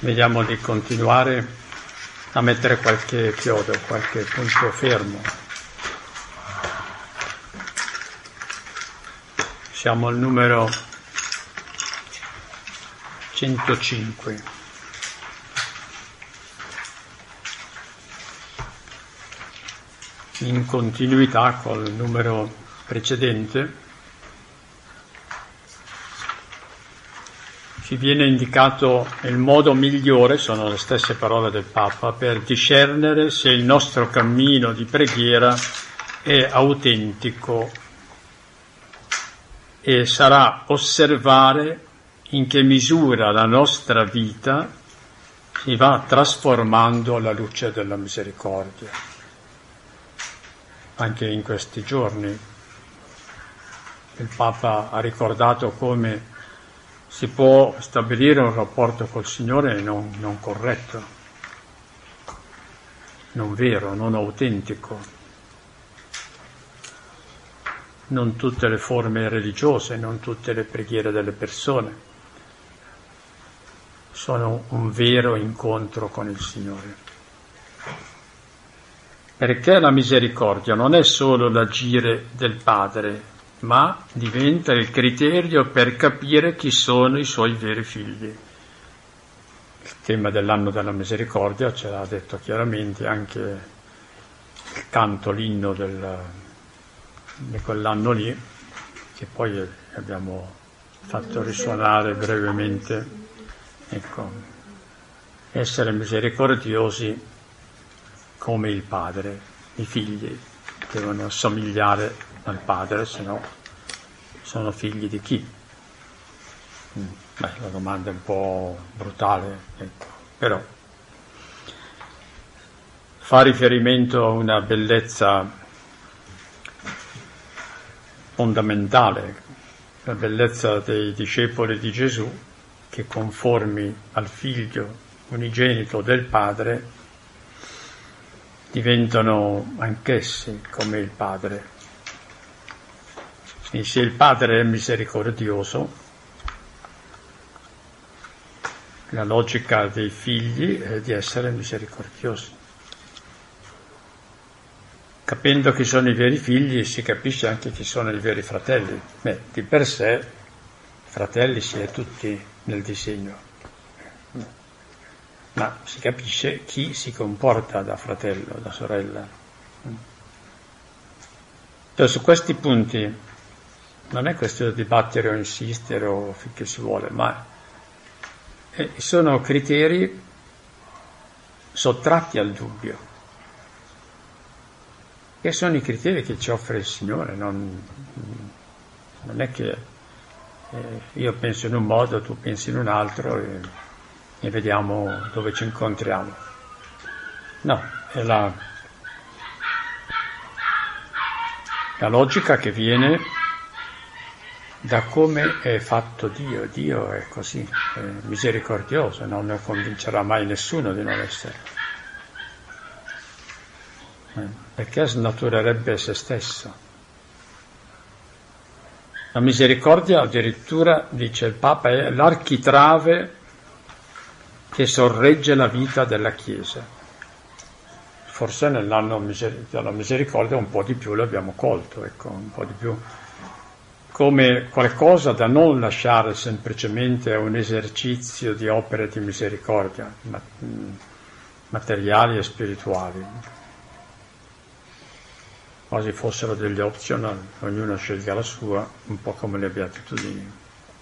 Vediamo di continuare a mettere qualche chiodo, qualche punto fermo. Siamo al numero 105. In continuità col numero precedente, ci viene indicato il modo migliore, sono le stesse parole del Papa, per discernere se il nostro cammino di preghiera è autentico, e sarà osservare in che misura la nostra vita si va trasformando alla luce della misericordia. Anche in questi giorni il Papa ha ricordato come si può stabilire un rapporto col Signore non corretto, non vero, non autentico. Non tutte le forme religiose, non tutte le preghiere delle persone sono un vero incontro con il Signore. Perché la misericordia non è solo l'agire del Padre, ma diventa il criterio per capire chi sono i suoi veri figli. Il tema dell'anno della misericordia ce l'ha detto chiaramente anche il canto, l'inno di quell'anno lì, che poi abbiamo fatto risuonare brevemente. Ecco, essere misericordiosi come il Padre. I figli devono assomigliare al Padre, se no sono figli di chi? La domanda è un po' brutale, ecco. Però fa riferimento a una bellezza fondamentale, la bellezza dei discepoli di Gesù, che conformi al Figlio unigenito del Padre diventano anch'essi come il Padre. E se il Padre è misericordioso, la logica dei figli è di essere misericordiosi. Capendo chi sono i veri figli si capisce anche chi sono i veri fratelli. Di per sé fratelli si è tutti nel disegno, ma si capisce chi si comporta da fratello, da sorella. Cioè, su questi punti non è questione di dibattere o insistere o finché si vuole, ma sono criteri sottratti al dubbio, che sono i criteri che ci offre il Signore. Non è che io penso in un modo, tu pensi in un altro e vediamo dove ci incontriamo. No, è la logica che viene da come è fatto Dio. Dio è così, è misericordioso, non ne convincerà mai nessuno di non essere, perché snaturerebbe se stesso. La misericordia, addirittura, dice il Papa, è l'architrave che sorregge la vita della Chiesa. Forse nell'anno della misericordia un po' di più l'abbiamo colto, ecco, un po' di più, come qualcosa da non lasciare semplicemente a un esercizio di opere di misericordia, materiali e spirituali, quasi fossero degli optional, ognuno scelga la sua, un po' come le beatitudini.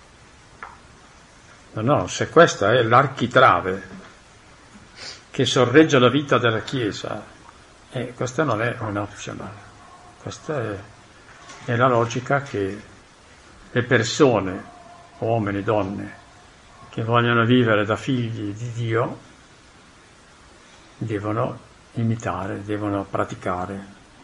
No, se questa è l'architrave che sorregge la vita della Chiesa, questa non è un optional, questa è la logica che le persone, uomini, donne, che vogliono vivere da figli di Dio, devono imitare, devono praticare.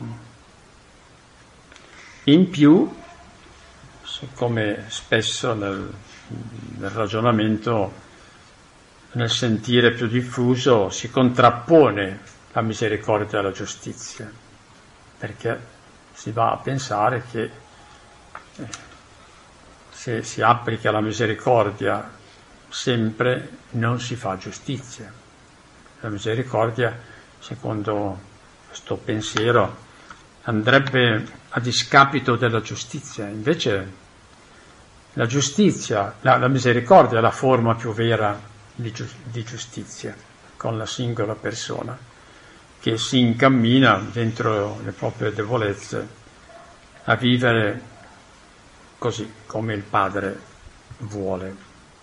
In più, come spesso nel ragionamento, nel sentire più diffuso, si contrappone la misericordia alla giustizia, perché si va a pensare che se si applica la misericordia sempre non si fa giustizia. La misericordia, secondo questo pensiero, andrebbe a discapito della giustizia. Invece la giustizia, la misericordia è la forma più vera di giustizia con la singola persona, che si incammina dentro le proprie debolezze a vivere così come il Padre vuole.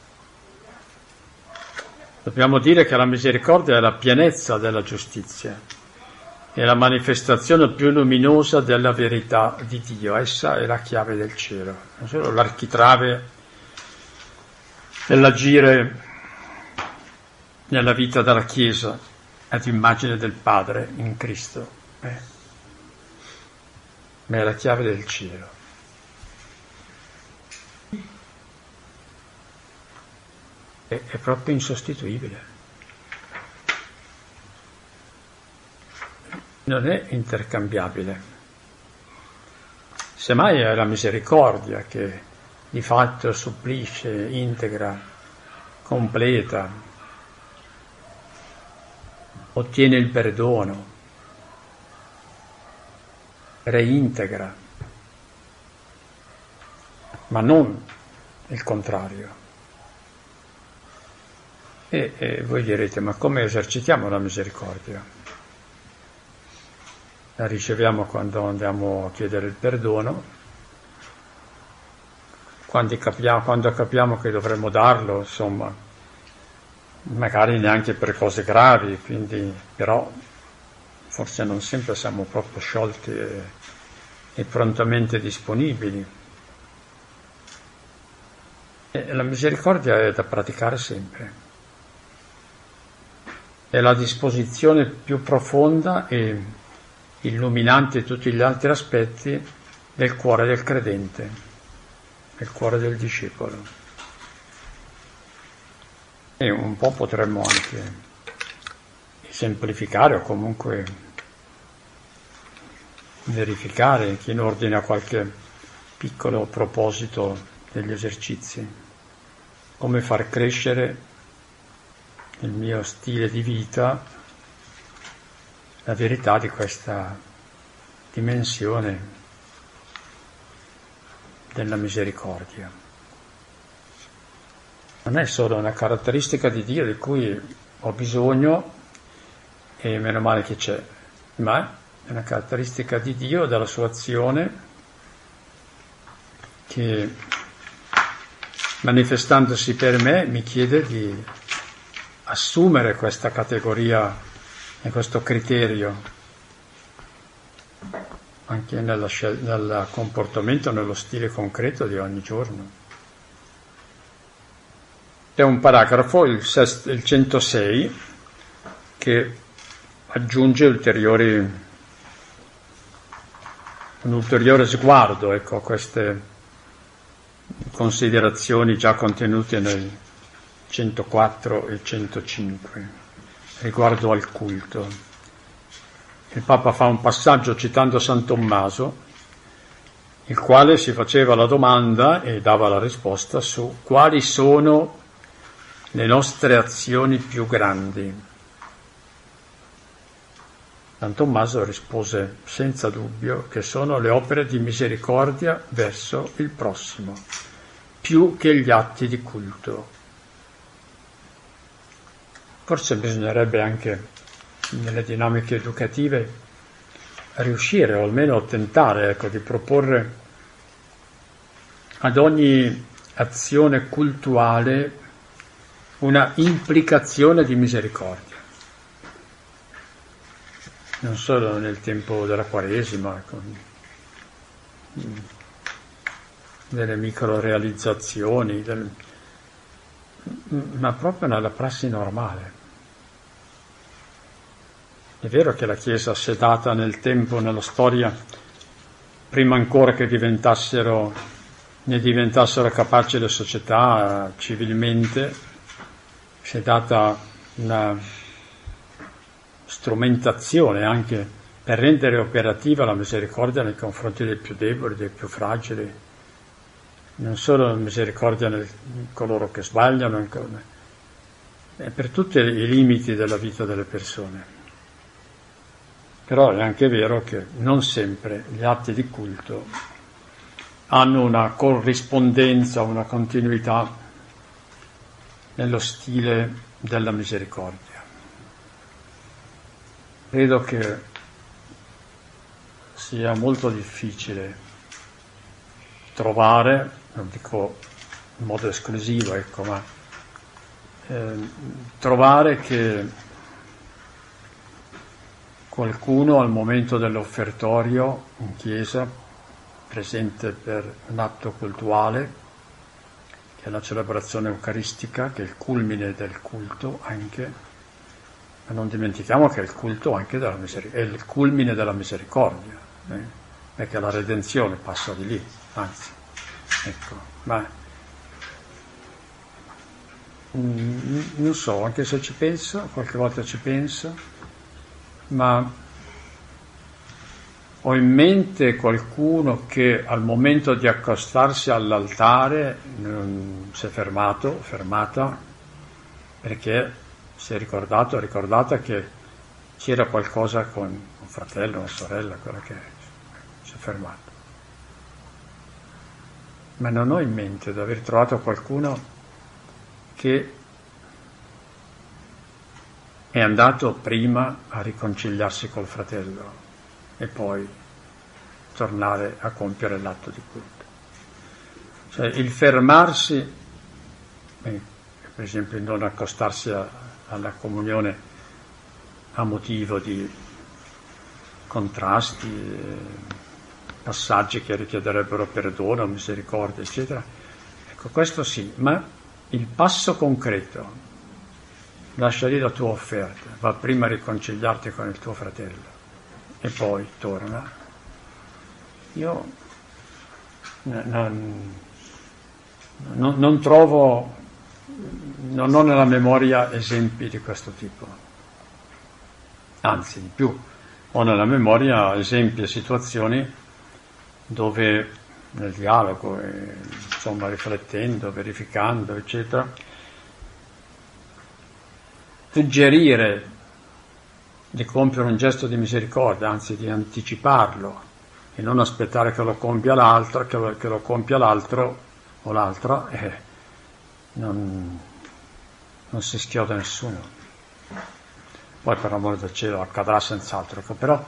Dobbiamo dire che la misericordia è la pienezza della giustizia, è la manifestazione più luminosa della verità di Dio. Essa è la chiave del cielo, non solo l'architrave dell'agire nella vita della Chiesa ad immagine del Padre in Cristo, ma è la chiave del cielo. È proprio insostituibile. Non è intercambiabile. Semmai è la misericordia che di fatto supplisce, integra, completa, ottiene il perdono, reintegra, ma non il contrario. E voi direte, ma come esercitiamo la misericordia? La riceviamo quando andiamo a chiedere il perdono, quando capiamo che dovremmo darlo, insomma, magari neanche per cose gravi, quindi però forse non sempre siamo proprio sciolti e prontamente disponibili. E la misericordia è da praticare sempre. È la disposizione più profonda e illuminante tutti gli altri aspetti del cuore del credente, del cuore del discepolo. E un po' potremmo anche semplificare o comunque verificare in ordine a qualche piccolo proposito degli esercizi, come far crescere il mio stile di vita la verità di questa dimensione della misericordia. Non è solo una caratteristica di Dio di cui ho bisogno e meno male che c'è, ma è una caratteristica di Dio, della sua azione, che manifestandosi per me mi chiede di assumere questa categoria e questo criterio anche nel comportamento, nello stile concreto di ogni giorno. C'è un paragrafo, il 106, che aggiunge un ulteriore sguardo, ecco, a queste considerazioni già contenute nel 104 e 105 riguardo al culto. Il Papa fa un passaggio citando San Tommaso, il quale si faceva la domanda e dava la risposta su quali sono le nostre azioni più grandi. San Tommaso rispose senza dubbio che sono le opere di misericordia verso il prossimo, più che gli atti di culto. Forse bisognerebbe anche nelle dinamiche educative riuscire, o almeno tentare, ecco, di proporre ad ogni azione cultuale una implicazione di misericordia. Non solo nel tempo della Quaresima, ecco, delle micro realizzazioni, ma proprio nella prassi normale. È vero che la Chiesa si è data nel tempo, nella storia, prima ancora che ne diventassero capaci le società civilmente, si è data una strumentazione anche per rendere operativa la misericordia nei confronti dei più deboli, dei più fragili, non solo misericordia in coloro che sbagliano, è per tutti i limiti della vita delle persone. Però è anche vero che non sempre gli atti di culto hanno una corrispondenza, una continuità nello stile della misericordia. Credo che sia molto difficile trovare, non dico in modo esclusivo, ecco, ma trovare che qualcuno al momento dell'offertorio in chiesa, presente per un atto cultuale, che è la celebrazione eucaristica, che è il culmine del culto anche, ma non dimentichiamo che è il culto anche della è il culmine della misericordia, perché la redenzione passa di lì, anzi, ecco, ma non so, anche se ci penso, qualche volta ci penso, ma ho in mente qualcuno che al momento di accostarsi all'altare si è fermata, perché si è ricordata che c'era qualcosa con un fratello, una sorella, quella che si è fermato. Ma non ho in mente di aver trovato qualcuno che è andato prima a riconciliarsi col fratello e poi tornare a compiere l'atto di culto. Cioè il fermarsi, per esempio il non accostarsi alla comunione a motivo di contrasti, passaggi che richiederebbero perdono, misericordia, eccetera. Ecco, questo sì, ma il passo concreto, lascia lì la tua offerta, va prima a riconciliarti con il tuo fratello e poi torna. Io non trovo, non ho nella memoria esempi di questo tipo, anzi di più, ho nella memoria esempi e situazioni dove nel dialogo, insomma riflettendo, verificando, eccetera, suggerire di compiere un gesto di misericordia, anzi di anticiparlo e non aspettare che lo compia l'altro, che lo compia l'altro o l'altra, non si schioda nessuno. Poi per amore del cielo accadrà senz'altro, però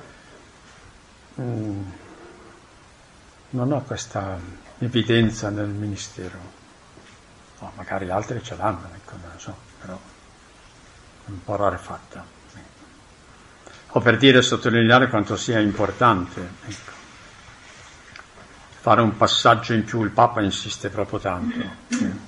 non ho questa evidenza nel ministero. No, magari altri ce l'hanno, ecco, non lo so, però è un po' rarefatta. O per dire, sottolineare quanto sia importante, ecco, fare un passaggio in più, il Papa insiste proprio tanto.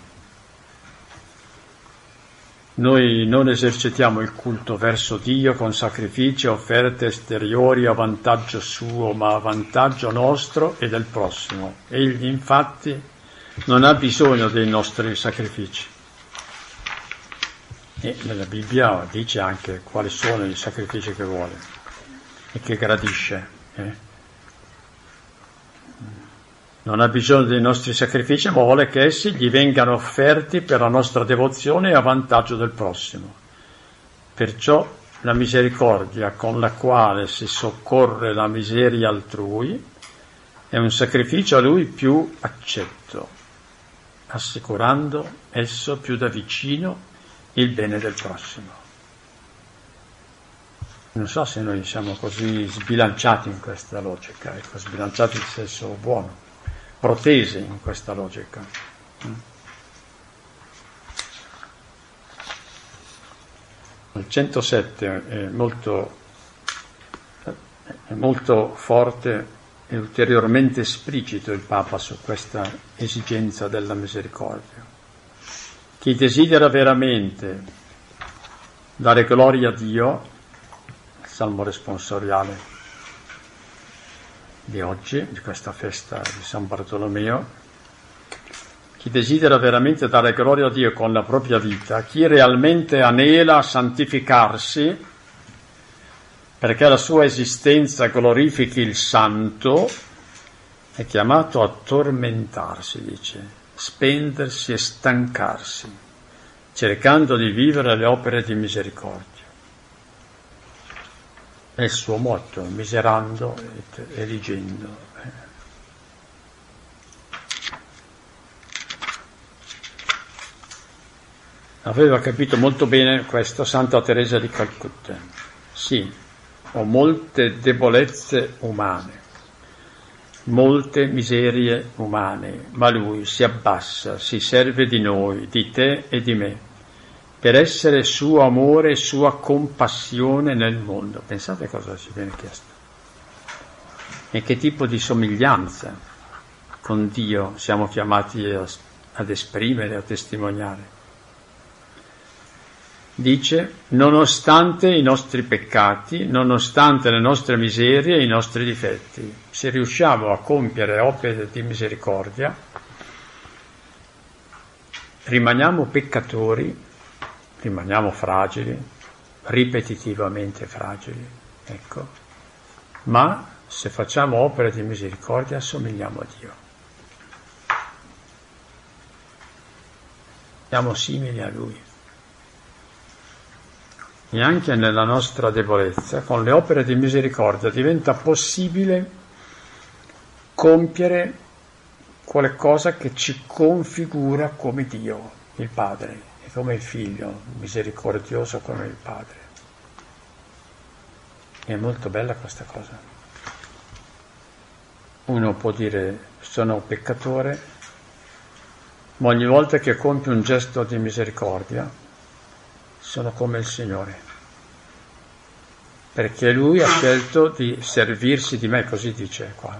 Noi non esercitiamo il culto verso Dio con sacrifici e offerte esteriori a vantaggio suo, ma a vantaggio nostro e del prossimo. Egli infatti non ha bisogno dei nostri sacrifici. E nella Bibbia dice anche quali sono i sacrifici che vuole e che gradisce. Non ha bisogno dei nostri sacrifici, ma vuole che essi gli vengano offerti per la nostra devozione e a vantaggio del prossimo. Perciò la misericordia con la quale si soccorre la miseria altrui è un sacrificio a lui più accetto, assicurando esso più da vicino il bene del prossimo. Non so se noi siamo così sbilanciati in questa logica, ecco, sbilanciati in senso buono, protesi in questa logica. Il 107 è molto forte e ulteriormente esplicito il Papa su questa esigenza della misericordia. Chi desidera veramente dare gloria a Dio, il Salmo responsoriale di oggi, di questa festa di San Bartolomeo, chi desidera veramente dare gloria a Dio con la propria vita, chi realmente anela a santificarsi perché la sua esistenza glorifichi il Santo, è chiamato a tormentarsi, dice, spendersi e stancarsi, cercando di vivere le opere di misericordia. È il suo motto, miserando et eligendo. Aveva capito molto bene questo Santa Teresa di Calcutta. Sì, ho molte debolezze umane, molte miserie umane, ma lui si abbassa, si serve di noi, di te e di me, per essere suo amore e sua compassione nel mondo. Pensate cosa ci viene chiesto. E che tipo di somiglianza con Dio siamo chiamati ad esprimere, a testimoniare. Dice, nonostante i nostri peccati, nonostante le nostre miserie e i nostri difetti, se riusciamo a compiere opere di misericordia, rimaniamo peccatori, rimaniamo fragili, ripetitivamente fragili, ecco, ma se facciamo opere di misericordia assomigliamo a Dio. Siamo simili a Lui. E anche nella nostra debolezza, con le opere di misericordia, diventa possibile compiere qualcosa che ci configura come Dio, il Padre, e come il Figlio, misericordioso come il Padre. È molto bella questa cosa. Uno può dire, sono peccatore, ma ogni volta che compio un gesto di misericordia, sono come il Signore, perché Lui ha scelto di servirsi di me, così dice qua,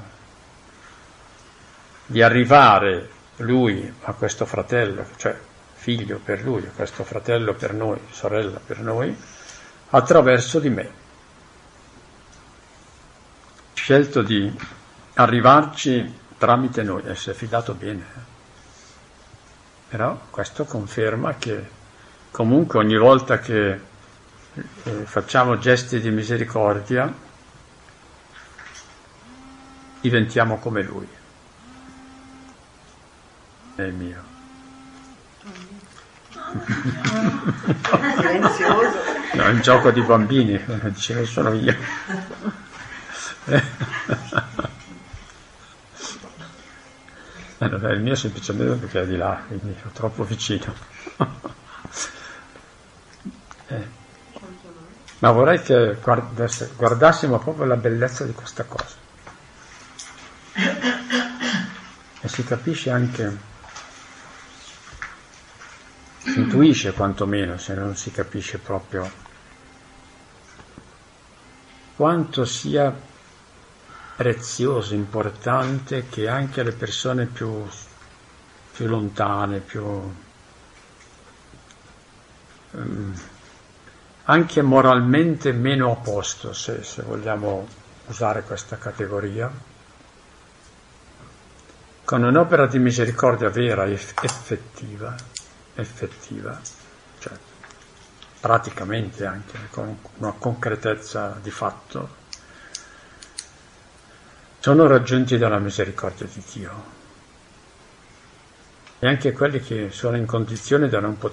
di arrivare Lui a questo fratello, cioè figlio per Lui, questo fratello per noi, sorella per noi, attraverso di me. Ha scelto di arrivarci tramite noi, e si è fidato bene. Però questo conferma che comunque ogni volta che facciamo gesti di misericordia diventiamo come Lui. È il mio. Silenzioso. No, è un gioco di bambini, dice sono io. Vabbè, il mio è semplicemente perché è di là, quindi è troppo vicino. Ma vorrei che guardassimo proprio la bellezza di questa cosa. E si capisce anche, si intuisce quantomeno, se non si capisce proprio, quanto sia prezioso, importante che anche le persone più lontane, anche moralmente meno a posto, se vogliamo usare questa categoria, con un'opera di misericordia vera e effettiva, cioè praticamente anche con una concretezza di fatto, sono raggiunti dalla misericordia di Dio. E anche quelli che sono in condizione da non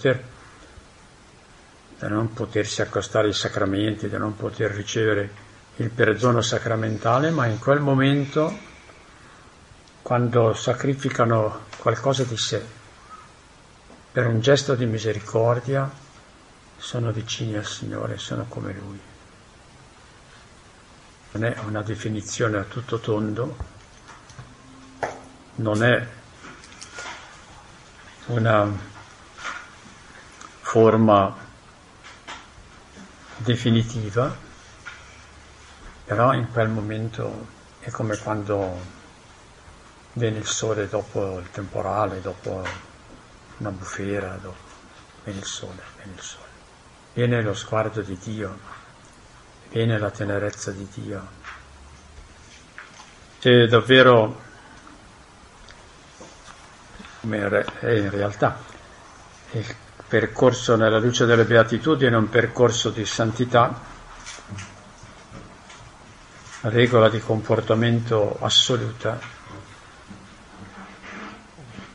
potersi accostare ai sacramenti, da non poter ricevere il perdono sacramentale, ma in quel momento, quando sacrificano qualcosa di sé per un gesto di misericordia, sono vicini al Signore, sono come Lui. Non è una definizione a tutto tondo, non è una forma definitiva, però in quel momento è come quando viene il sole dopo il temporale, dopo una bufera, viene il sole, viene lo sguardo di Dio, viene la tenerezza di Dio. Se davvero, come è in realtà, il percorso nella luce delle beatitudini è un percorso di santità, regola di comportamento assoluta,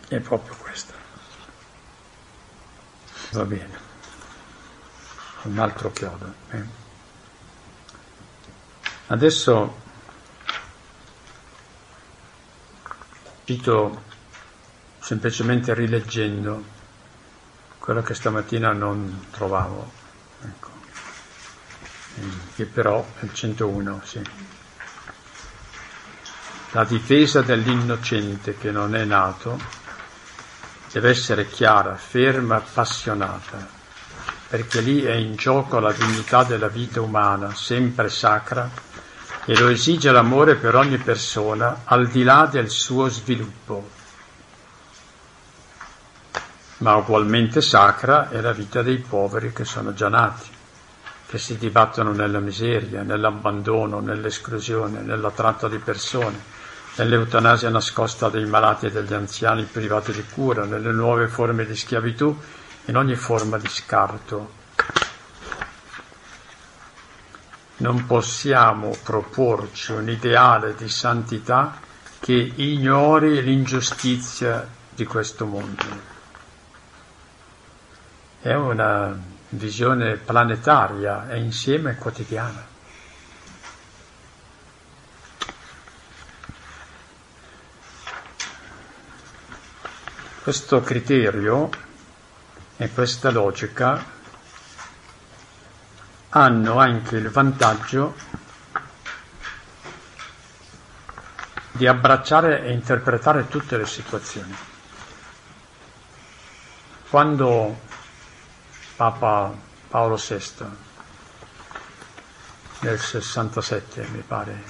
è proprio questa. Va bene, un altro chiodo. Adesso cito semplicemente rileggendo quello che stamattina non trovavo, ecco, che però è il 101, sì. La difesa dell'innocente che non è nato deve essere chiara, ferma, appassionata, perché lì è in gioco la dignità della vita umana, sempre sacra, e lo esige l'amore per ogni persona, al di là del suo sviluppo. Ma ugualmente sacra è la vita dei poveri che sono già nati, che si dibattono nella miseria, nell'abbandono, nell'esclusione, nella tratta di persone, nell'eutanasia nascosta dei malati e degli anziani privati di cura, nelle nuove forme di schiavitù, in ogni forma di scarto. Non possiamo proporci un ideale di santità che ignori l'ingiustizia di questo mondo. È una visione planetaria e insieme quotidiana. Questo criterio e questa logica hanno anche il vantaggio di abbracciare e interpretare tutte le situazioni. Quando Papa Paolo VI, nel 67 mi pare,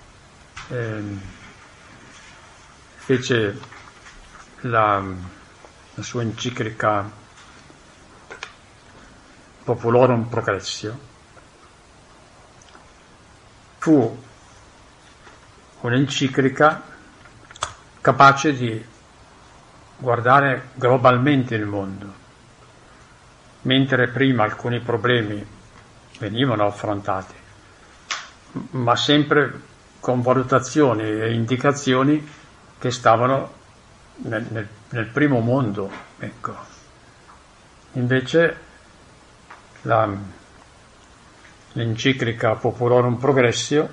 fece la sua enciclica Populorum Progressio, fu un'enciclica capace di guardare globalmente il mondo, mentre prima alcuni problemi venivano affrontati, ma sempre con valutazioni e indicazioni che stavano nel primo mondo, ecco. Invece l'enciclica Populorum Progressio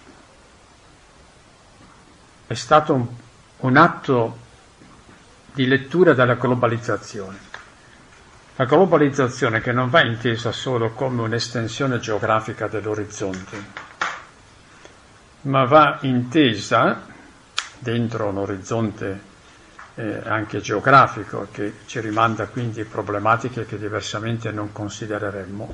è stato un atto di lettura della globalizzazione. La globalizzazione che non va intesa solo come un'estensione geografica dell'orizzonte, ma va intesa dentro un orizzonte anche geografico, che ci rimanda quindi problematiche che diversamente non considereremmo,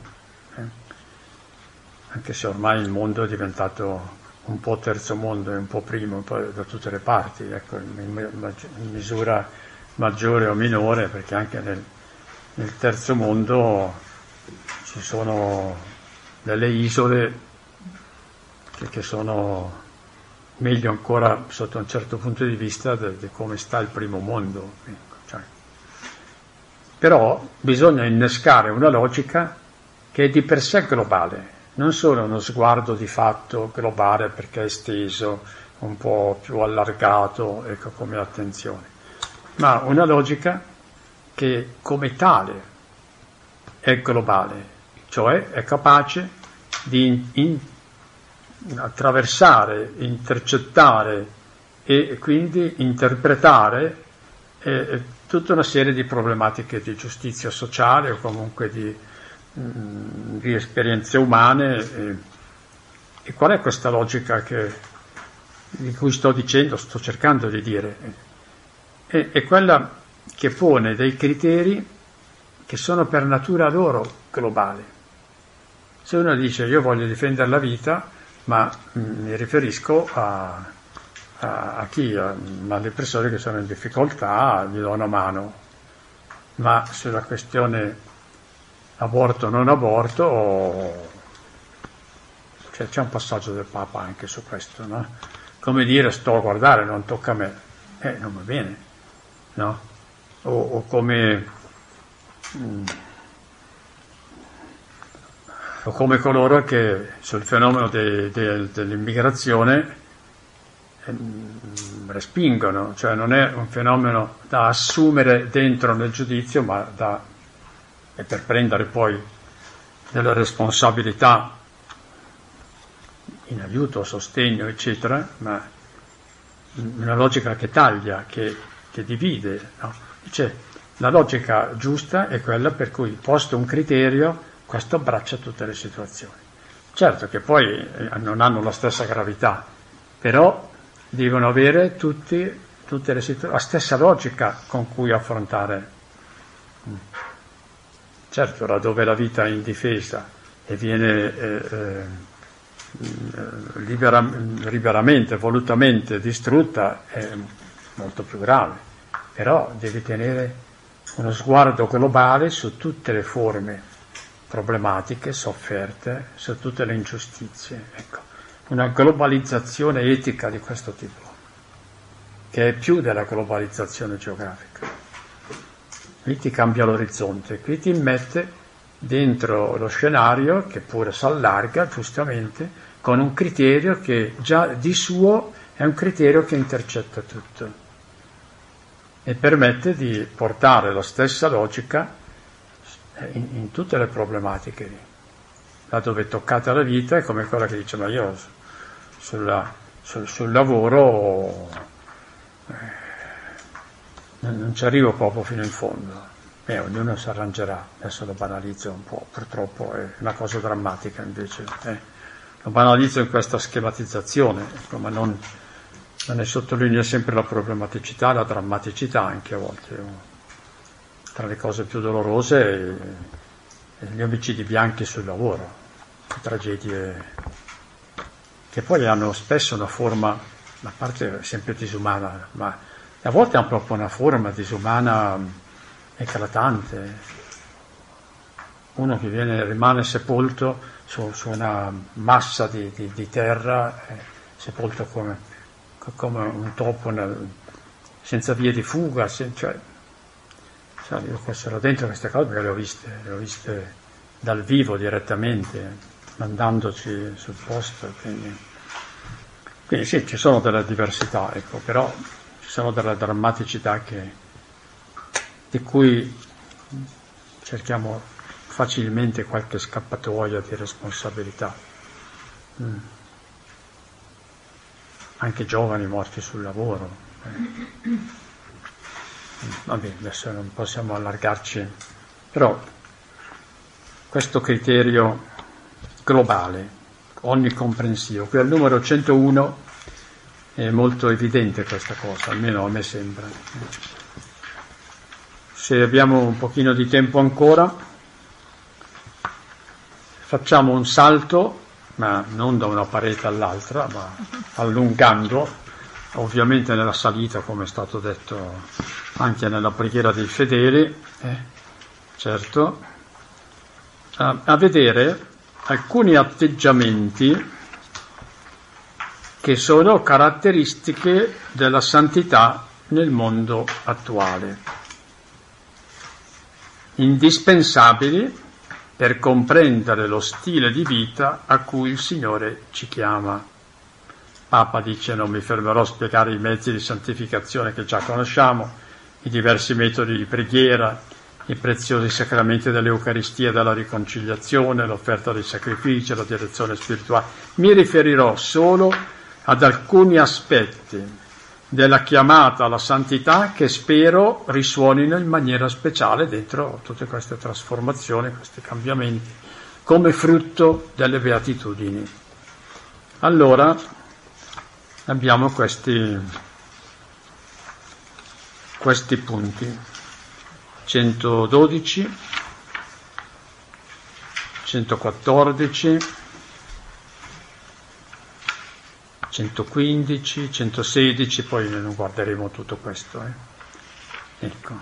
anche se ormai il mondo è diventato un po' terzo mondo e un po' primo, un po' da tutte le parti, ecco, in misura maggiore o minore, perché anche nel terzo mondo ci sono delle isole che sono meglio ancora sotto un certo punto di vista di come sta il primo mondo. Ecco, cioè. Però bisogna innescare una logica che è di per sé globale, non solo uno sguardo di fatto globale perché è esteso, un po' più allargato, ecco, come attenzione, ma una logica che come tale è globale, cioè è capace di attraversare, intercettare e quindi interpretare tutta una serie di problematiche di giustizia sociale o comunque di esperienze umane. E qual è questa logica di cui sto cercando di dire? È quella che pone dei criteri che sono per natura loro globali. Se uno dice io voglio difendere la vita, ma mi riferisco a chi? Alle persone che sono in difficoltà, gli do una mano, ma sulla questione aborto o non aborto c'è un passaggio del Papa anche su questo, no? Come dire, sto a guardare, non tocca a me, non va bene, no? O come coloro che sul fenomeno dell'immigrazione respingono, cioè non è un fenomeno da assumere dentro nel giudizio, ma e per prendere poi delle responsabilità in aiuto, sostegno, eccetera, ma una logica che taglia, che divide, no? Cioè, la logica giusta è quella per cui, posto un criterio, questo abbraccia tutte le situazioni. Certo che poi non hanno la stessa gravità, però devono avere tutte le situazioni, la stessa logica con cui affrontare. Certo, laddove la vita è indifesa e viene liberamente, volutamente distrutta, è molto più grave, però devi tenere uno sguardo globale su tutte le forme problematiche, sofferte, su tutte le ingiustizie. Ecco, una globalizzazione etica di questo tipo, che è più della globalizzazione geografica. Qui ti cambia l'orizzonte, qui ti mette dentro lo scenario, che pure si allarga giustamente, con un criterio che già di suo è un criterio che intercetta tutto e permette di portare la stessa logica in tutte le problematiche. Là dove è toccata la vita è come quella che dice: ma io sul lavoro non ci arrivo proprio fino in fondo. Ognuno si arrangerà. Adesso lo banalizzo un po', purtroppo è una cosa drammatica invece. Lo banalizzo in questa schematizzazione, ecco, ma non ne sottolineo sempre la problematicità, la drammaticità anche a volte. Tra le cose più dolorose gli omicidi bianchi sul lavoro, le tragedie che poi hanno spesso una forma, a parte sempre disumana, ma a volte hanno proprio una forma disumana eclatante. Uno che rimane sepolto su una massa di terra, sepolto come un topo senza vie di fuga, io questo ero dentro queste cose perché le ho viste dal vivo direttamente, mandandoci sul posto, quindi sì, ci sono delle diversità, ecco, però ci sono delle drammaticità di cui cerchiamo facilmente qualche scappatoia di responsabilità. Anche giovani morti sul lavoro. Vabbè, adesso non possiamo allargarci, però questo criterio globale, onnicomprensivo, qui al numero 101 è molto evidente questa cosa, almeno a me sembra. Se abbiamo un pochino di tempo ancora, facciamo un salto, ma non da una parete all'altra, ma allungando, ovviamente nella salita, come è stato detto anche nella preghiera dei fedeli, certo, a vedere alcuni atteggiamenti che sono caratteristiche della santità nel mondo attuale, indispensabili per comprendere lo stile di vita a cui il Signore ci chiama. Papa dice: non mi fermerò a spiegare i mezzi di santificazione che già conosciamo, i diversi metodi di preghiera, i preziosi sacramenti dell'Eucaristia e della riconciliazione, l'offerta dei sacrifici, la direzione spirituale. Mi riferirò solo ad alcuni aspetti della chiamata alla santità che spero risuonino in maniera speciale dentro tutte queste trasformazioni, questi cambiamenti, come frutto delle beatitudini. Allora abbiamo questi punti: 112, 114, 115, 116, poi non guarderemo tutto questo. Ecco.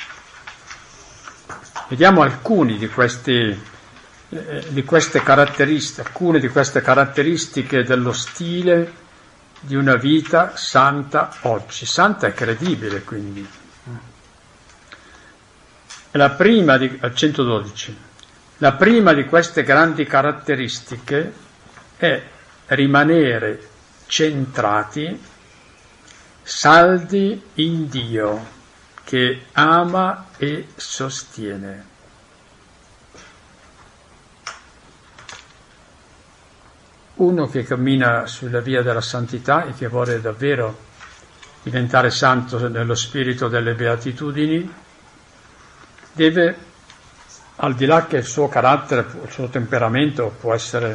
Vediamo alcuni di queste caratteristiche, alcune di queste caratteristiche dello stile di una vita santa oggi. Santa e credibile, quindi. La prima al 112. La prima di queste grandi caratteristiche è rimanere centrati saldi in Dio che ama e sostiene. Uno che cammina sulla via della santità e che vuole davvero diventare santo nello spirito delle beatitudini deve, al di là che il suo carattere, il suo temperamento può essere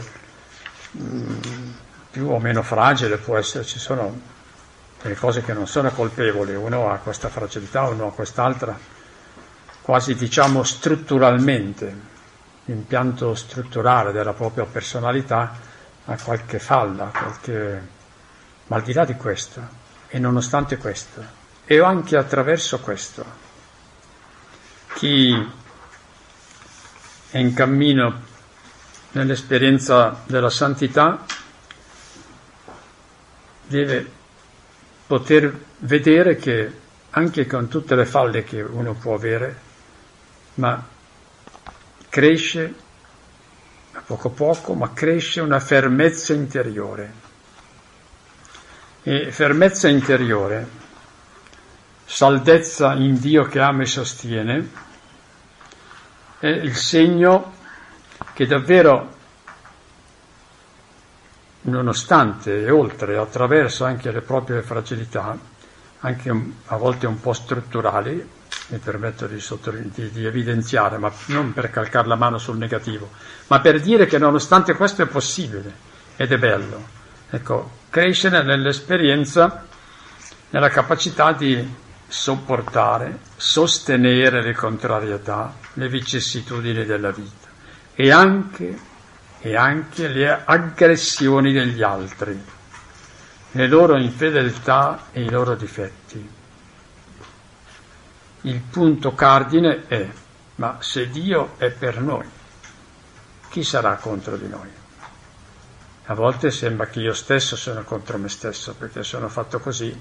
più o meno fragile, può essere, ci sono delle cose che non sono colpevoli, uno ha questa fragilità, uno ha quest'altra, quasi diciamo strutturalmente, l'impianto strutturale della propria personalità ha qualche falla, ma al di là di questo, e nonostante questo, e anche attraverso questo, chi è in cammino nell'esperienza della santità deve poter vedere che anche con tutte le falle che uno può avere, ma cresce a poco, ma cresce una fermezza interiore. E fermezza interiore, saldezza in Dio che ama e sostiene, è il segno che davvero, nonostante e oltre, attraverso anche le proprie fragilità, anche a volte un po' strutturali, mi permetto di evidenziare, ma non per calcare la mano sul negativo, ma per dire che nonostante questo è possibile ed è bello. Ecco, crescere nell'esperienza, nella capacità di sopportare, sostenere le contrarietà, le vicissitudini della vita e anche le aggressioni degli altri, le loro infedeltà e i loro difetti. Il punto cardine è: ma se Dio è per noi, chi sarà contro di noi? A volte sembra che io stesso sono contro me stesso, perché sono fatto così.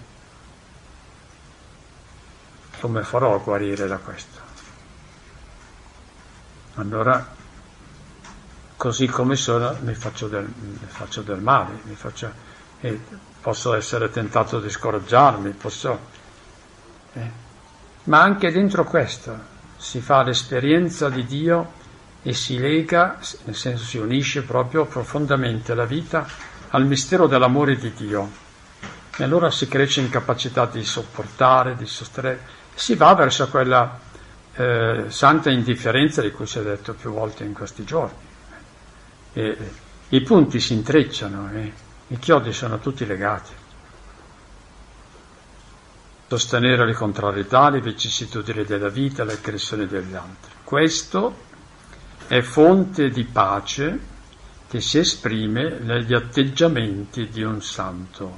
Come farò a guarire da questo? Allora, così come sono, mi faccio del male, e posso essere tentato di scoraggiarmi, ma anche dentro questo si fa l'esperienza di Dio e si lega, nel senso si unisce proprio profondamente la vita al mistero dell'amore di Dio. E allora si cresce in capacità di sopportare, di sostenere, si va verso quella santa indifferenza di cui si è detto più volte in questi giorni. E i punti si intrecciano, i chiodi sono tutti legati. Sostenere le contrarietà, le vicissitudini della vita, le aggressioni degli altri. Questo è fonte di pace che si esprime negli atteggiamenti di un santo.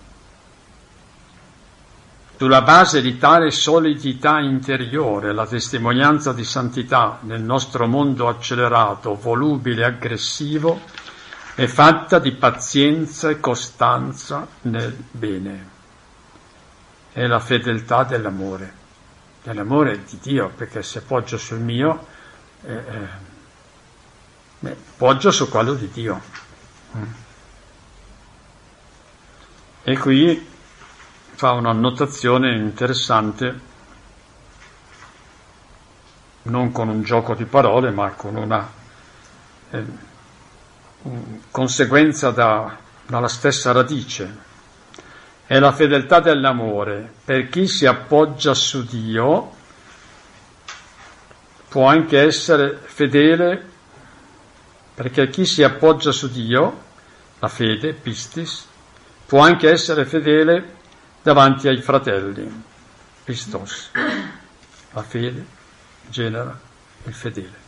Sulla base di tale solidità interiore, la testimonianza di santità nel nostro mondo accelerato, volubile e aggressivo è fatta di pazienza e costanza nel bene. È la fedeltà dell'amore di Dio, perché se poggio sul mio, poggio su quello di Dio. E qui fa un'annotazione interessante, non con un gioco di parole, ma con una conseguenza dalla stessa radice. È la fedeltà dell'amore. Per chi si appoggia su Dio può anche essere fedele, perché chi si appoggia su Dio, la fede, pistis, può anche essere fedele davanti ai fratelli, pistos. La fede genera il fedele.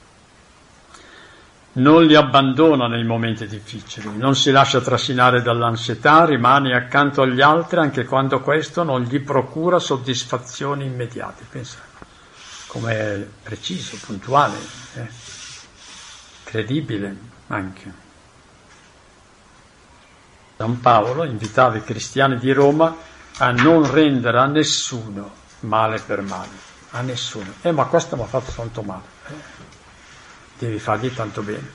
Non li abbandona nei momenti difficili, non si lascia trascinare dall'ansietà, rimane accanto agli altri anche quando questo non gli procura soddisfazioni immediate. Pensa com'è preciso, puntuale, credibile anche. San Paolo invitava i cristiani di Roma a non rendere a nessuno male per male, a nessuno. Ma questo mi ha fatto tanto male. Devi fargli tanto bene.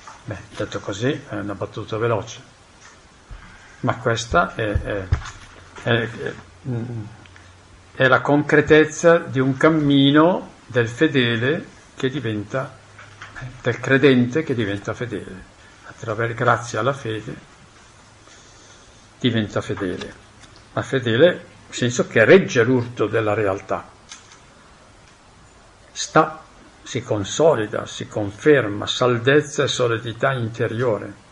Detto così è una battuta veloce, ma questa è è la concretezza di un cammino del fedele che diventa, del credente che diventa fedele, grazie alla fede diventa fedele, ma fedele nel senso che regge l'urto della realtà, si consolida, si conferma, saldezza e solidità interiore,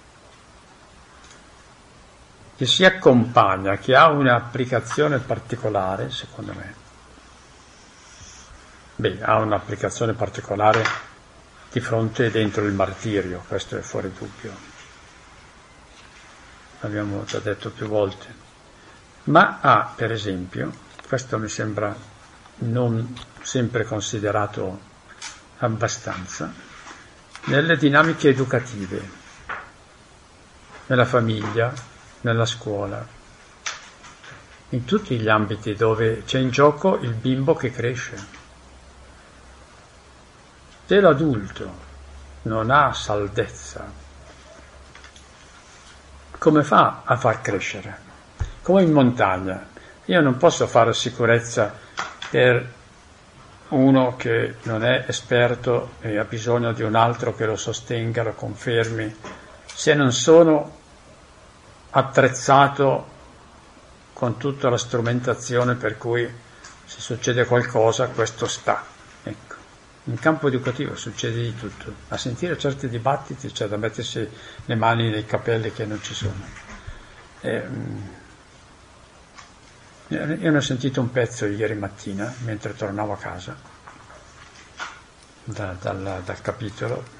che si accompagna, che ha un'applicazione particolare, secondo me. Ha un'applicazione particolare di fronte e dentro il martirio, questo è fuori dubbio. L'abbiamo già detto più volte. Ma ha, per esempio, questo mi sembra non sempre considerato abbastanza, nelle dinamiche educative, nella famiglia, nella scuola, in tutti gli ambiti dove c'è in gioco il bimbo che cresce. Se l'adulto non ha saldezza, come fa a far crescere? Come in montagna. Io non posso fare sicurezza per uno che non è esperto e ha bisogno di un altro che lo sostenga, lo confermi, se non sono attrezzato con tutta la strumentazione per cui se succede qualcosa questo sta. Ecco. In campo educativo succede di tutto. A sentire certi dibattiti c'è da mettersi le mani nei capelli che non ci sono. Io ne ho sentito un pezzo ieri mattina mentre tornavo a casa dal capitolo.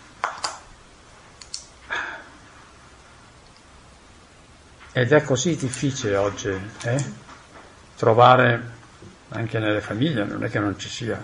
Ed è così difficile oggi trovare, anche nelle famiglie, non è che non ci sia,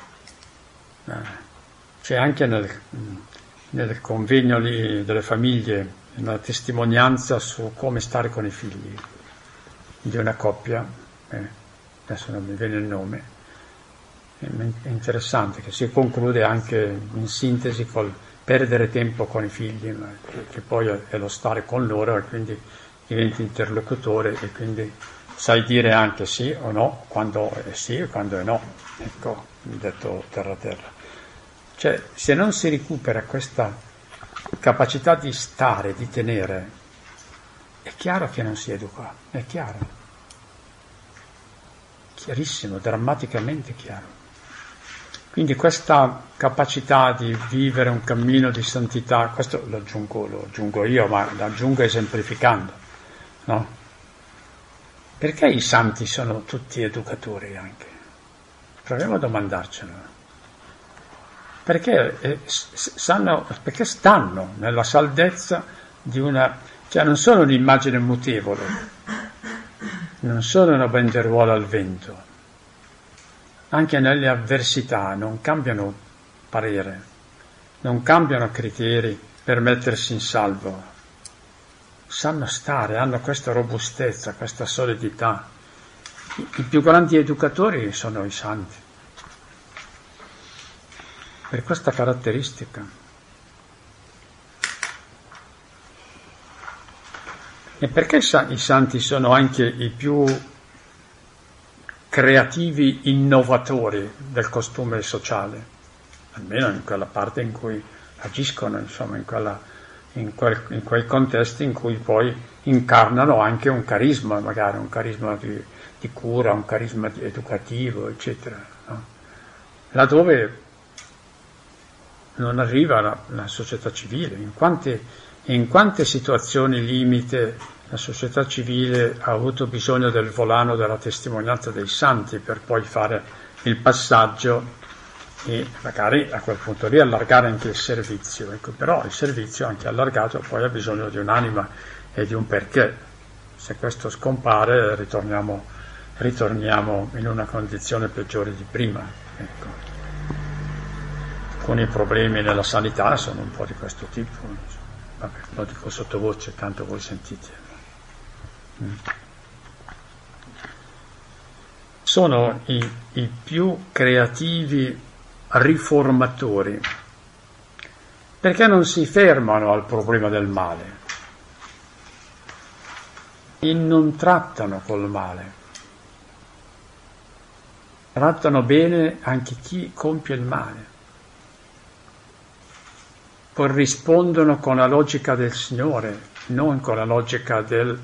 c'è anche nel convegno lì delle famiglie una testimonianza su come stare con i figli di una coppia, adesso non mi viene il nome, è interessante che si conclude anche in sintesi col perdere tempo con i figli, ma che poi è lo stare con loro e quindi diventi interlocutore e quindi sai dire anche sì o no, quando è sì e quando è no, ecco, detto terra terra. Cioè, se non si recupera questa capacità di stare, di tenere, è chiaro che non si educa, è chiaro, chiarissimo, drammaticamente chiaro. Quindi questa capacità di vivere un cammino di santità, questo lo aggiungo io, ma lo aggiungo esemplificando, no? Perché i santi sono tutti educatori anche? Proviamo a domandarcelo. Perché stanno nella saldezza di una... cioè non sono un'immagine mutevole, non sono una banderuola al vento. Anche nelle avversità non cambiano parere, non cambiano criteri per mettersi in salvo. Sanno stare, hanno questa robustezza, questa solidità. I più grandi educatori sono i santi, per questa caratteristica. E perché i santi sono anche i più creativi innovatori del costume sociale, almeno in quella parte in cui agiscono, insomma, in quei contesti in cui poi incarnano anche un carisma, magari un carisma di cura, un carisma educativo, eccetera, no? Laddove non arriva la società civile, in quante situazioni limite la società civile ha avuto bisogno del volano della testimonianza dei santi per poi fare il passaggio e magari a quel punto lì allargare anche il servizio. Ecco, però il servizio anche allargato poi ha bisogno di un'anima e di un perché. Se questo scompare ritorniamo in una condizione peggiore di prima. Ecco. Alcuni problemi nella sanità sono un po' di questo tipo. Vabbè, lo dico sottovoce, tanto voi sentite. Sono i più creativi riformatori, perché non si fermano al problema del male, e non trattano col male. Trattano bene anche chi compie il male. Corrispondono con la logica del Signore, non con la logica del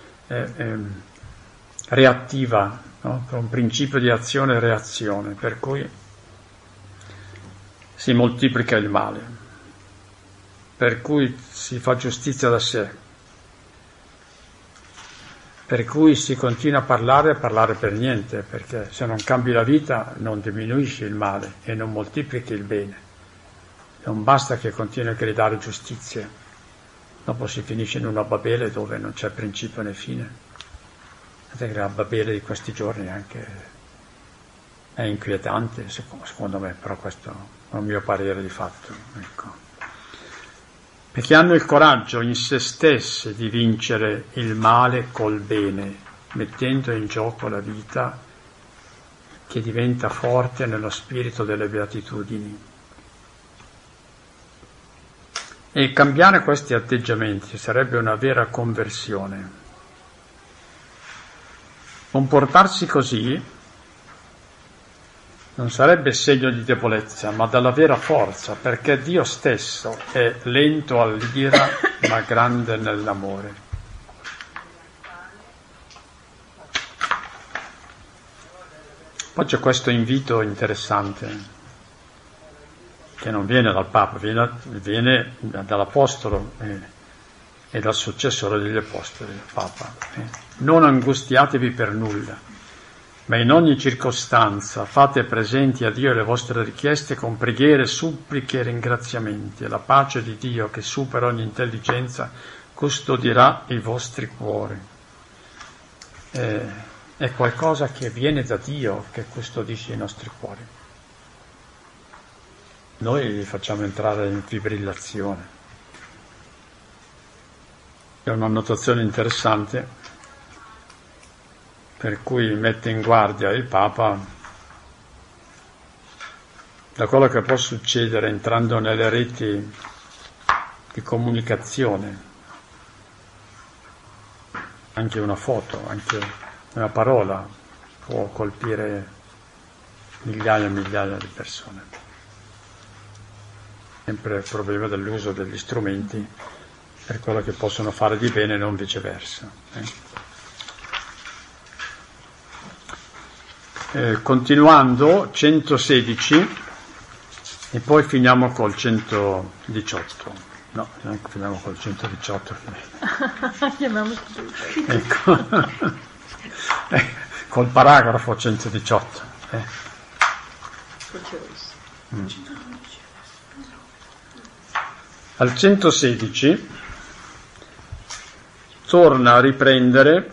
reattiva, no? Con un principio di azione e reazione, per cui si moltiplica il male, per cui si fa giustizia da sé, per cui si continua a parlare per niente, perché se non cambi la vita non diminuisci il male e non moltiplichi il bene. Non basta che continui a gridare giustizia, dopo si finisce in una Babele dove non c'è principio né fine. La Babele di questi giorni anche è inquietante, secondo me, però questo è un mio parere di fatto. Ecco. Perché hanno il coraggio in se stessi di vincere il male col bene, mettendo in gioco la vita che diventa forte nello spirito delle beatitudini. E cambiare questi atteggiamenti sarebbe una vera conversione. Comportarsi così non sarebbe segno di debolezza, ma della vera forza, perché Dio stesso è lento all'ira, ma grande nell'amore. Poi c'è questo invito interessante, che non viene dal Papa, viene dall'Apostolo e dal successore degli Apostoli, il Papa. Non angustiatevi per nulla, ma in ogni circostanza fate presenti a Dio le vostre richieste con preghiere, suppliche e ringraziamenti, e la pace di Dio, che supera ogni intelligenza, custodirà i vostri cuori. È qualcosa che viene da Dio che custodisce i nostri cuori. Noi li facciamo entrare in fibrillazione. È una notazione interessante per cui mette in guardia il Papa da quello che può succedere entrando nelle reti di comunicazione. Anche una foto, anche una parola può colpire migliaia e migliaia di persone. Sempre il problema dell'uso degli strumenti per quello che possono fare di bene e non viceversa. Continuando, 116 e poi finiamo col 118. No, finiamo col 118. Ecco. Col paragrafo 118. Al 116 torna a riprendere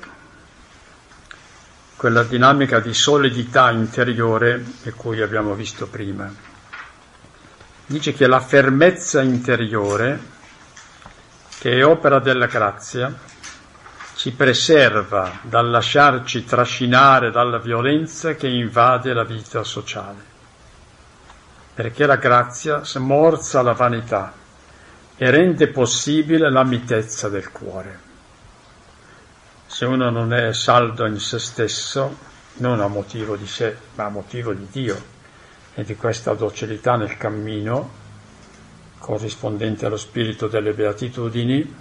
quella dinamica di solidità interiore di cui abbiamo visto prima. Dice che la fermezza interiore, che è opera della grazia, ci preserva dal lasciarci trascinare dalla violenza che invade la vita sociale, perché la grazia smorza la vanità e rende possibile la mitezza del cuore. Se uno non è saldo in se stesso, non a motivo di sé, ma a motivo di Dio e di questa docilità nel cammino, corrispondente allo spirito delle beatitudini,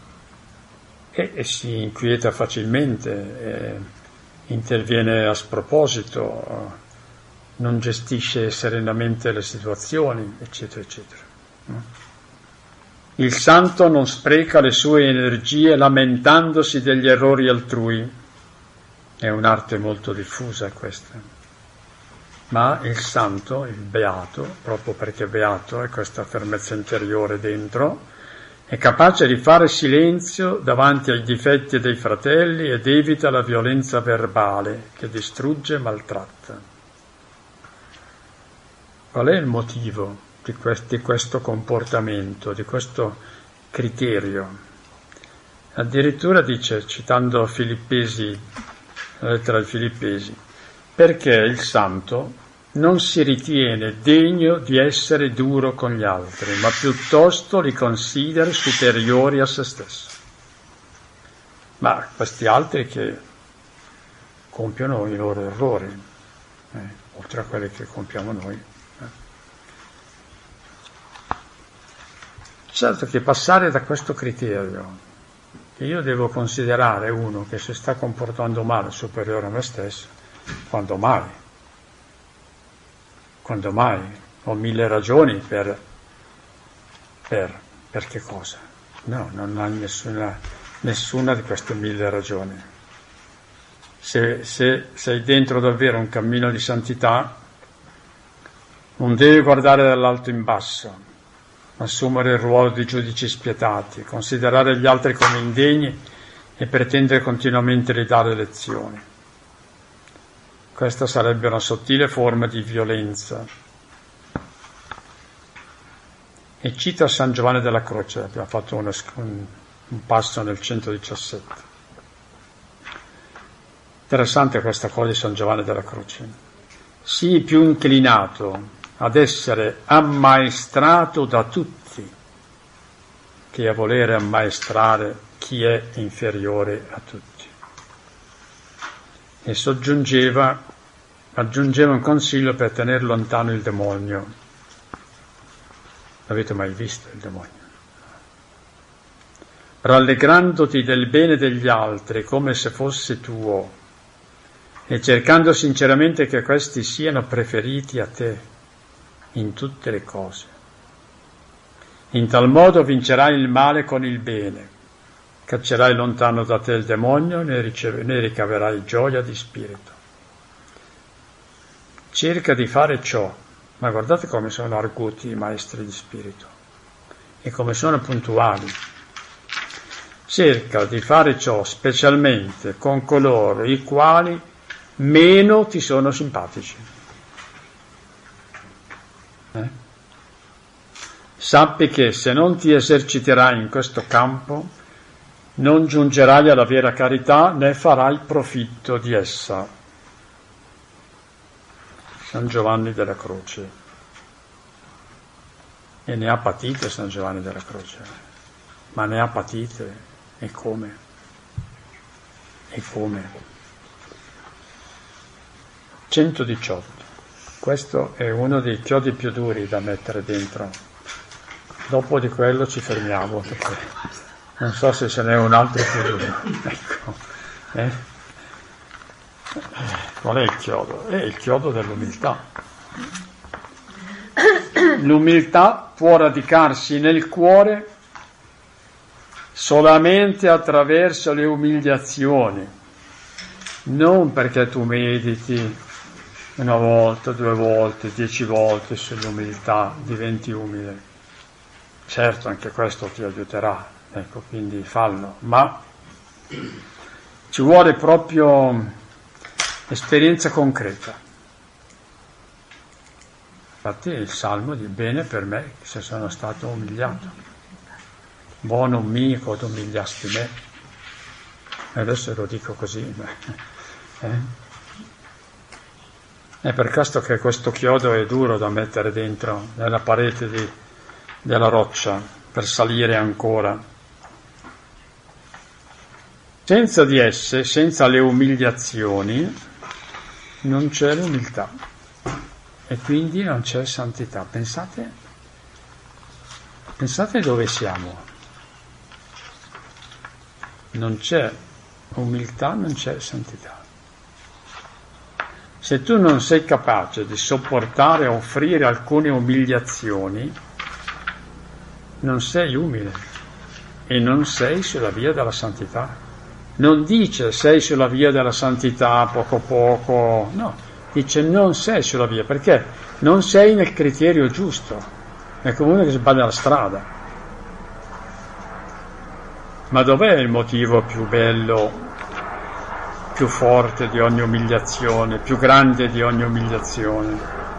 e si inquieta facilmente, interviene a sproposito, non gestisce serenamente le situazioni, eccetera, eccetera. Il santo non spreca le sue energie lamentandosi degli errori altrui. È un'arte molto diffusa questa. Ma il santo, il beato, proprio perché beato è questa fermezza interiore dentro, è capace di fare silenzio davanti ai difetti dei fratelli ed evita la violenza verbale che distrugge e maltratta. Qual è il motivo di questo comportamento, di questo criterio? Addirittura dice, citando Filippesi, la lettera ai Filippesi, perché il santo non si ritiene degno di essere duro con gli altri, ma piuttosto li considera superiori a se stesso. ma questi altri che compiono i loro errori, oltre a quelli che compiamo noi. Certo che passare da questo criterio, che io devo considerare uno che si sta comportando male superiore a me stesso, quando mai? Quando mai? Ho 1000 ragioni per che cosa? No, non hai nessuna di queste 1000 ragioni. Se sei dentro davvero un cammino di santità, non devi guardare dall'alto in basso, assumere il ruolo di giudici spietati, considerare gli altri come indegni e pretendere continuamente di dare lezioni. Questa sarebbe una sottile forma di violenza. E cita San Giovanni della Croce, abbiamo fatto un passo nel 117. Interessante questa cosa di San Giovanni della Croce. Sii più inclinato ad essere ammaestrato da tutti che a volere ammaestrare chi è inferiore a tutti. E aggiungeva un consiglio per tenere lontano il demonio. L'avete mai visto il demonio? Rallegrandoti del bene degli altri come se fosse tuo e cercando sinceramente che questi siano preferiti a te in tutte le cose. In tal modo vincerai il male con il bene, caccerai lontano da te il demonio, ne ricaverai gioia di spirito. Cerca di fare ciò, ma guardate come sono arguti i maestri di spirito e come sono puntuali. Cerca di fare ciò specialmente con coloro i quali meno ti sono simpatici. Sappi che se non ti eserciterai in questo campo non giungerai alla vera carità né farai profitto di essa. San Giovanni della Croce. E ne ha patite San Giovanni della Croce, ma ne ha patite e come? E come? 118. Questo è uno dei chiodi più duri da mettere dentro. Dopo di quello ci fermiamo, perché non so se ce n'è un altro più duro. Ecco. Qual è il chiodo? È il chiodo dell'umiltà. L'umiltà può radicarsi nel cuore solamente attraverso le umiliazioni, non perché tu mediti una volta, 2 volte, 10 volte sull'umiltà, diventi umile. Certo, anche questo ti aiuterà, ecco, quindi fallo, ma ci vuole proprio esperienza concreta. Infatti il Salmo dice: bene per me se sono stato umiliato, buono mico ad umiliasti me. E adesso lo dico così, è per questo che questo chiodo è duro da mettere dentro nella parete della roccia per salire ancora. Senza di esse, senza le umiliazioni, non c'è l'umiltà e quindi non c'è santità. Pensate dove siamo. Non c'è umiltà, non c'è santità. Se tu non sei capace di sopportare o offrire alcune umiliazioni, non sei umile e non sei sulla via della santità. Non dice sei sulla via della santità poco poco, no, dice non sei sulla via, perché non sei nel criterio giusto, è come uno che sbaglia la strada. Ma dov'è il motivo più bello, più forte di ogni umiliazione, più grande di ogni umiliazione?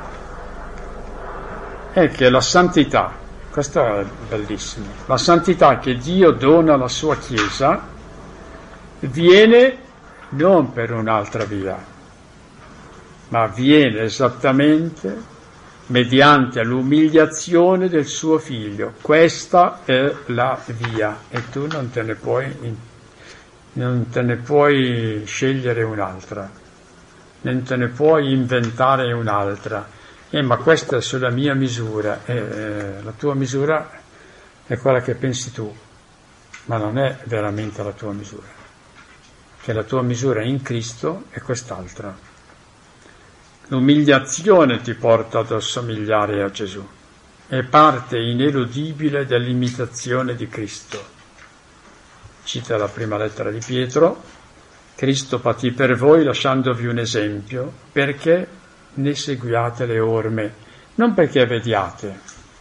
È che la santità, questo è bellissimo, la santità che Dio dona alla sua Chiesa viene non per un'altra via, ma viene esattamente mediante l'umiliazione del suo figlio. Questa è la via e tu non te ne puoi non te ne puoi scegliere un'altra, non te ne puoi inventare un'altra. Ma questa è sulla mia misura, la tua misura è quella che pensi tu, ma non è veramente la tua misura, che la tua misura in Cristo è quest'altra. L'umiliazione ti porta ad assomigliare a Gesù, è parte ineludibile dell'imitazione di Cristo. Cita la prima lettera di Pietro: Cristo patì per voi lasciandovi un esempio perché ne seguiate le orme, non perché vediate,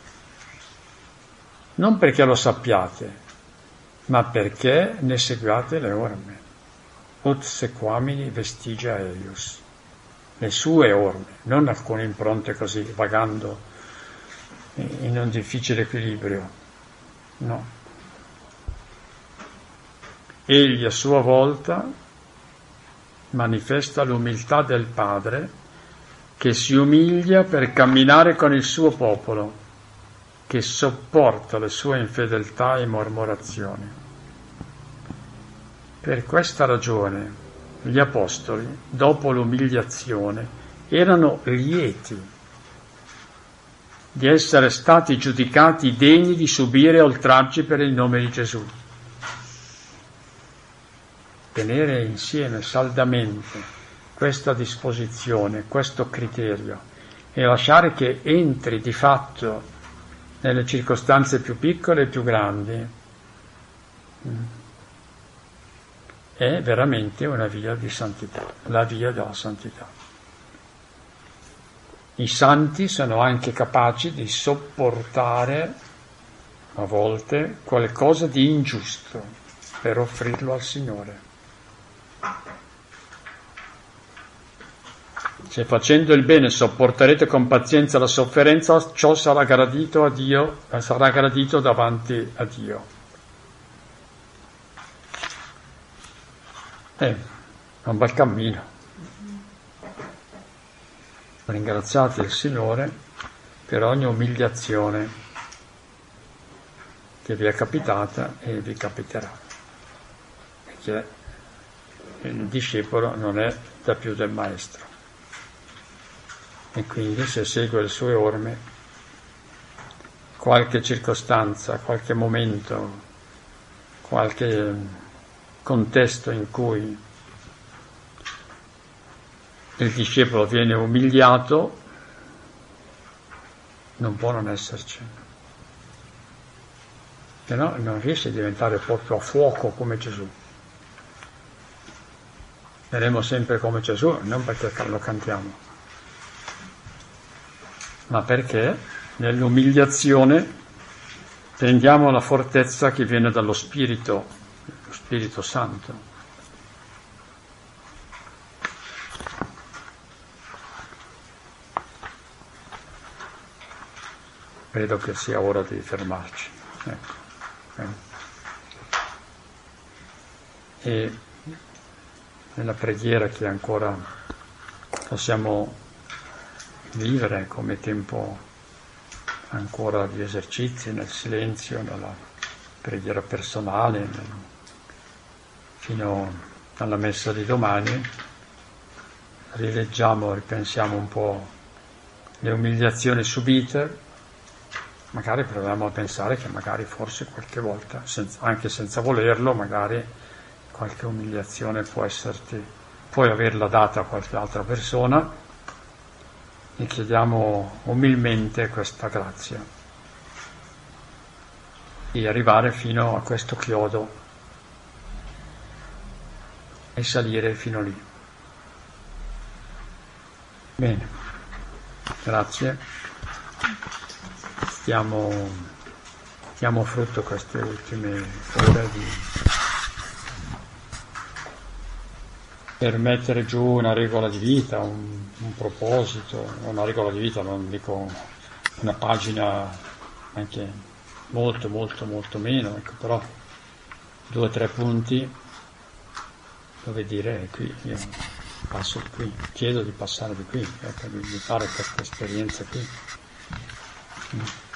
non perché lo sappiate, ma perché ne seguiate le orme. Ut sequamini vestigia eius, le sue orme, non alcune impronte così, vagando in un difficile equilibrio, no. Egli a sua volta manifesta l'umiltà del Padre, che si umilia per camminare con il suo popolo, che sopporta le sue infedeltà e mormorazioni. Per questa ragione gli apostoli, dopo l'umiliazione, erano lieti di essere stati giudicati degni di subire oltraggi per il nome di Gesù. Tenere insieme saldamente questa disposizione, questo criterio, e lasciare che entri di fatto nelle circostanze più piccole e più grandi, è veramente una via di santità, la via della santità. I santi sono anche capaci di sopportare a volte qualcosa di ingiusto per offrirlo al Signore. Se facendo il bene sopporterete con pazienza la sofferenza, ciò sarà gradito a Dio, sarà gradito davanti a Dio. È un bel cammino. Ringraziate il Signore per ogni umiliazione che vi è capitata e vi capiterà. Perché il discepolo non è da più del maestro. E quindi se segue le sue orme, qualche circostanza, qualche momento, qualche contesto in cui il discepolo viene umiliato, non può non esserci. Se no non riesce a diventare proprio a fuoco come Gesù. Saremo sempre come Gesù, non perché lo cantiamo, ma perché nell'umiliazione prendiamo la fortezza che viene dallo Spirito, lo Spirito Santo. Credo che sia ora di fermarci. Ecco. E nella preghiera che ancora possiamo vivere come tempo ancora di esercizi, nel silenzio, nella preghiera personale, fino alla messa di domani, rileggiamo, ripensiamo un po' le umiliazioni subite, magari proviamo a pensare che magari forse qualche volta, anche senza volerlo, magari qualche umiliazione puoi averla data a qualche altra persona, e chiediamo umilmente questa grazia di arrivare fino a questo chiodo e salire fino lì. Bene, grazie. Diamo frutto queste ultime ore per mettere giù una regola di vita, un proposito, una regola di vita, non dico una pagina, anche molto meno, ecco, però 2 o 3 punti dove dire qui, io passo qui, chiedo di passare di qui, ecco, di fare questa esperienza qui.